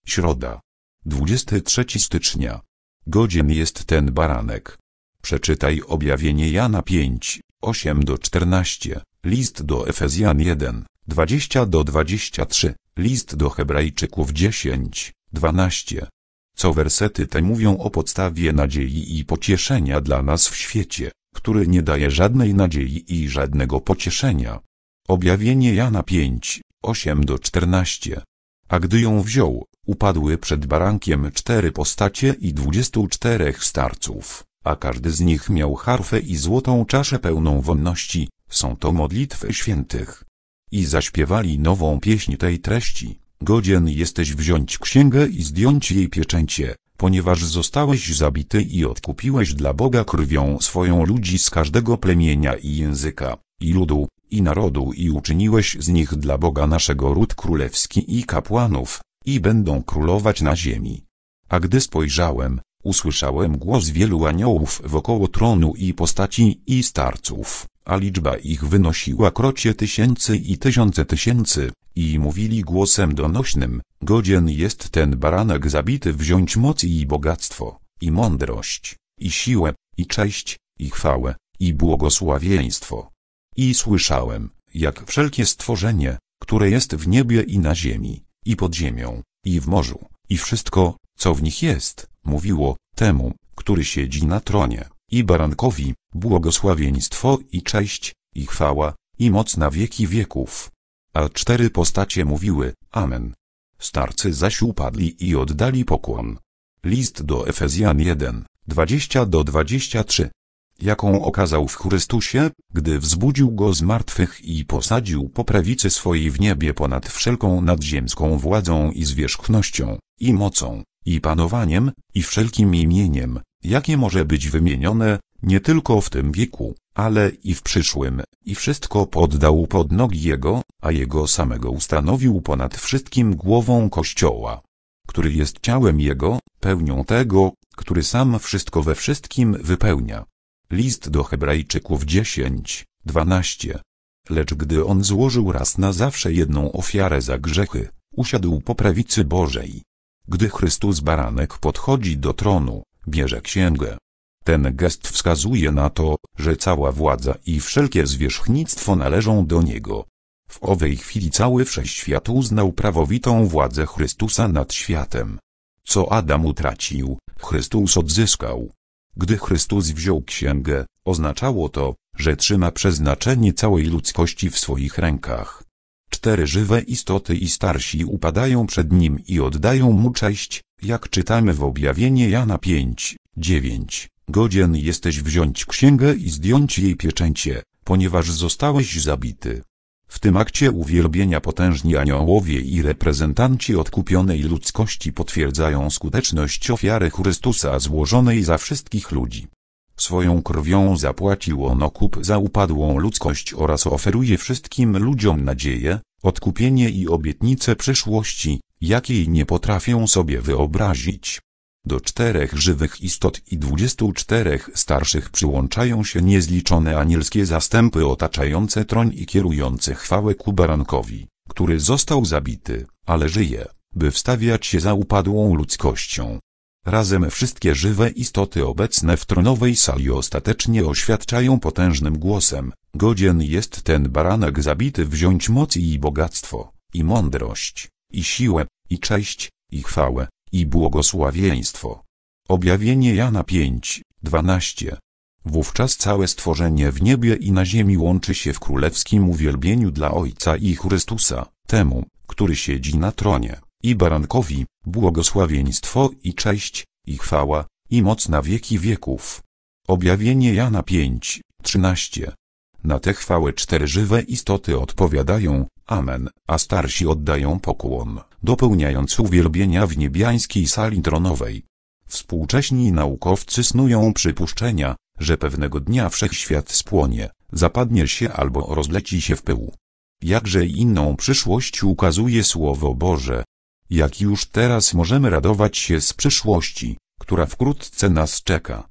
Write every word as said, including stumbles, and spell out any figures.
Środa. dwudziestego trzeciego stycznia. Godzien jest ten baranek. Przeczytaj objawienie Jana pięć, osiem do czternastu, list do Efezjan jeden, dwadzieścia do dwudziestu trzech, list do Hebrajczyków dziesięć, dwanaście. Co wersety te mówią o podstawie nadziei i pocieszenia dla nas w świecie, który nie daje żadnej nadziei i żadnego pocieszenia. Objawienie Jana pięć, osiem do czternastu. A gdy ją wziął, upadły przed barankiem cztery postacie i dwudziestu czterech starców, a każdy z nich miał harfę i złotą czaszę pełną wonności, są to modlitwy świętych. I zaśpiewali nową pieśń tej treści: godzien jesteś wziąć księgę i zdjąć jej pieczęcie, ponieważ zostałeś zabity i odkupiłeś dla Boga krwią swoją ludzi z każdego plemienia i języka, i ludu, i narodu i uczyniłeś z nich dla Boga naszego ród królewski i kapłanów, i będą królować na ziemi. A gdy spojrzałem, usłyszałem głos wielu aniołów wokoło tronu i postaci i starców, a liczba ich wynosiła krocie tysięcy i tysiące tysięcy, i mówili głosem donośnym: godzien jest ten baranek zabity wziąć moc i bogactwo, i mądrość, i siłę, i cześć, i chwałę, i błogosławieństwo. I słyszałem, jak wszelkie stworzenie, które jest w niebie i na ziemi, i pod ziemią, i w morzu, i wszystko, co w nich jest, mówiło temu, który siedzi na tronie, i barankowi, błogosławieństwo i cześć, i chwała, i moc na wieki wieków. A cztery postacie mówiły: Amen. Starcy zaś upadli i oddali pokłon. List do Efezjan jeden, dwadzieścia do dwudziestu trzech. Jaką okazał w Chrystusie, gdy wzbudził go z martwych i posadził po prawicy swojej w niebie ponad wszelką nadziemską władzą i zwierzchnością, i mocą, i panowaniem, i wszelkim imieniem, jakie może być wymienione, nie tylko w tym wieku, ale i w przyszłym, i wszystko poddał pod nogi Jego, a Jego samego ustanowił ponad wszystkim głową Kościoła, który jest ciałem Jego, pełnią tego, który sam wszystko we wszystkim wypełnia. List do Hebrajczyków dziesięć, dwanaście. Lecz gdy on złożył raz na zawsze jedną ofiarę za grzechy, usiadł po prawicy Bożej. Gdy Chrystus baranek podchodzi do tronu, bierze księgę. Ten gest wskazuje na to, że cała władza i wszelkie zwierzchnictwo należą do Niego. W owej chwili cały wszechświat uznał prawowitą władzę Chrystusa nad światem. Co Adam utracił, Chrystus odzyskał. Gdy Chrystus wziął księgę, oznaczało to, że trzyma przeznaczenie całej ludzkości w swoich rękach. Cztery żywe istoty i starsi upadają przed Nim i oddają Mu cześć, jak czytamy w objawienie Jana pięć, dziewięć. Godzien jesteś wziąć księgę i zdjąć jej pieczęcie, ponieważ zostałeś zabity. W tym akcie uwielbienia potężni aniołowie i reprezentanci odkupionej ludzkości potwierdzają skuteczność ofiary Chrystusa złożonej za wszystkich ludzi. Swoją krwią zapłacił on okup za upadłą ludzkość oraz oferuje wszystkim ludziom nadzieję, odkupienie i obietnicę przyszłości, jakiej nie potrafią sobie wyobrazić. Do czterech żywych istot i dwudziestu czterech starszych przyłączają się niezliczone anielskie zastępy otaczające tron i kierujące chwałę ku barankowi, który został zabity, ale żyje, by wstawiać się za upadłą ludzkością. Razem wszystkie żywe istoty obecne w tronowej sali ostatecznie oświadczają potężnym głosem: godzien jest ten baranek zabity wziąć moc i bogactwo, i mądrość, i siłę, i cześć, i chwałę, i błogosławieństwo. Objawienie Jana pięć, dwanaście. Wówczas całe stworzenie w niebie i na ziemi łączy się w królewskim uwielbieniu dla Ojca i Chrystusa, temu, który siedzi na tronie, i barankowi, błogosławieństwo i cześć, i chwała, i moc na wieki wieków. Objawienie Jana pięć, trzynaście. Na tę chwałę cztery żywe istoty odpowiadają: Amen, a starsi oddają pokłon, dopełniając uwielbienia w niebiańskiej sali tronowej. Współcześni naukowcy snują przypuszczenia, że pewnego dnia wszechświat spłonie, zapadnie się albo rozleci się w pył. Jakże inną przyszłość ukazuje Słowo Boże. Jak już teraz możemy radować się z przyszłości, która wkrótce nas czeka.